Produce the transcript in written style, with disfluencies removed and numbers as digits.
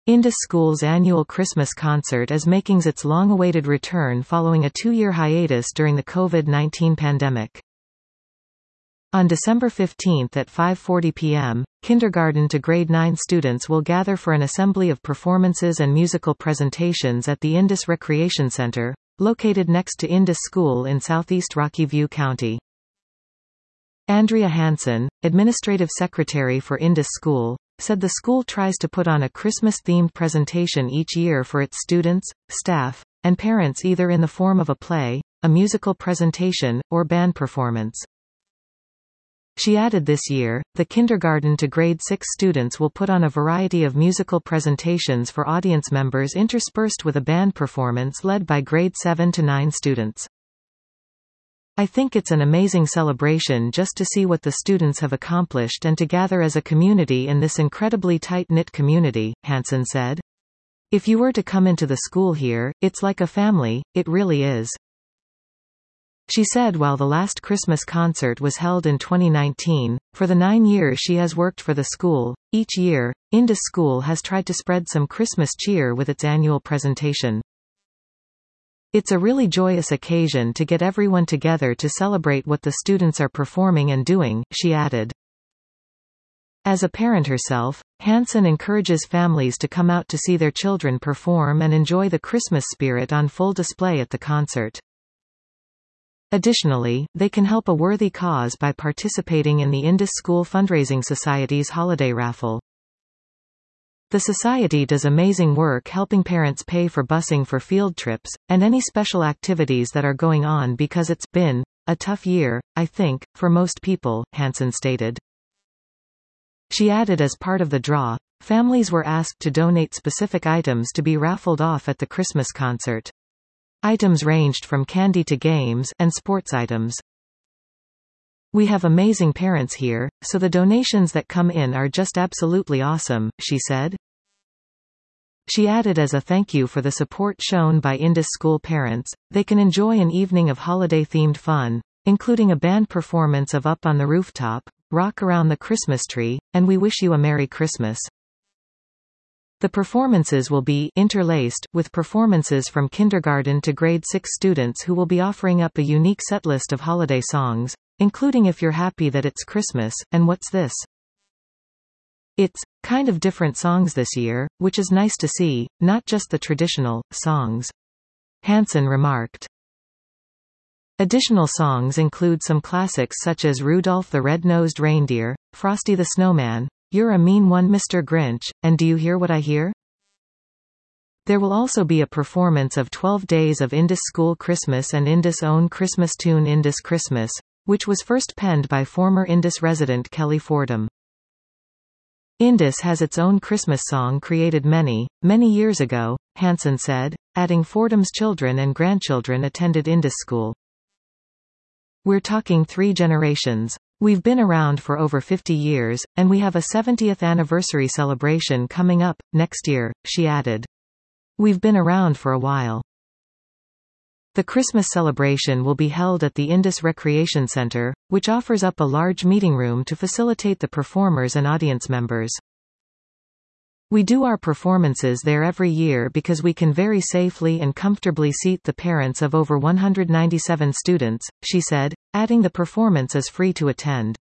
Indus School's annual Christmas concert is making its long-awaited return following a 2-year hiatus during the COVID-19 pandemic. On December 15 at 5:40 p.m., kindergarten to grade 9 students will gather for an assembly of performances and musical presentations at the Indus Recreation Center, located next to Indus School in southeast Rocky View County. Andrea Hansen, administrative secretary for Indus School, said the school tries to put on a Christmas-themed presentation each year for its students, staff, and parents, either in the form of a play, a musical presentation, or band performance. She added this year, the kindergarten to grade 6 students will put on a variety of musical presentations for audience members interspersed with a band performance led by grade 7 to 9 students. I think it's an amazing celebration just to see what the students have accomplished and to gather as a community in this incredibly tight-knit community, Hansen said. If you were to come into the school here, it's like a family, it really is. She said while the last Christmas concert was held in 2019, for the 9 years she has worked for the school, each year, Indus School has tried to spread some Christmas cheer with its annual presentation. It's a really joyous occasion to get everyone together to celebrate what the students are performing and doing, she added. As a parent herself, Hansen encourages families to come out to see their children perform and enjoy the Christmas spirit on full display at the concert. Additionally, they can help a worthy cause by participating in the Indus School Fundraising Society's holiday raffle. The society does amazing work helping parents pay for busing for field trips, and any special activities that are going on because it's been a tough year, I think, for most people, Hansen stated. She added as part of the draw, families were asked to donate specific items to be raffled off at the Christmas concert. Items ranged from candy to games and sports items. We have amazing parents here, so the donations that come in are just absolutely awesome, she said. She added as a thank you for the support shown by Indus School parents, they can enjoy an evening of holiday-themed fun, including a band performance of Up on the Rooftop, Rock Around the Christmas Tree, and We Wish You a Merry Christmas. The performances will be interlaced with performances from kindergarten to grade 6 students who will be offering up a unique setlist of holiday songs, including If You're Happy That It's Christmas, and What's This? It's kind of different songs this year, which is nice to see, not just the traditional songs, Hansen remarked. Additional songs include some classics such as Rudolph the Red-Nosed Reindeer, Frosty the Snowman, You're a Mean One Mr. Grinch, and Do You Hear What I Hear? There will also be a performance of 12 Days of Indus School Christmas and Indus' own Christmas tune Indus Christmas, which was first penned by former Indus resident Kelly Fordham. Indus has its own Christmas song created many, many years ago, Hansen said, adding Fordham's children and grandchildren attended Indus School. We're talking 3 generations. We've been around for over 50 years, and we have a 70th anniversary celebration coming up next year, she added. We've been around for a while. The Christmas celebration will be held at the Indus Recreation Center, which offers up a large meeting room to facilitate the performers and audience members. We do our performances there every year because we can very safely and comfortably seat the parents of over 197 students, she said, adding the performance is free to attend.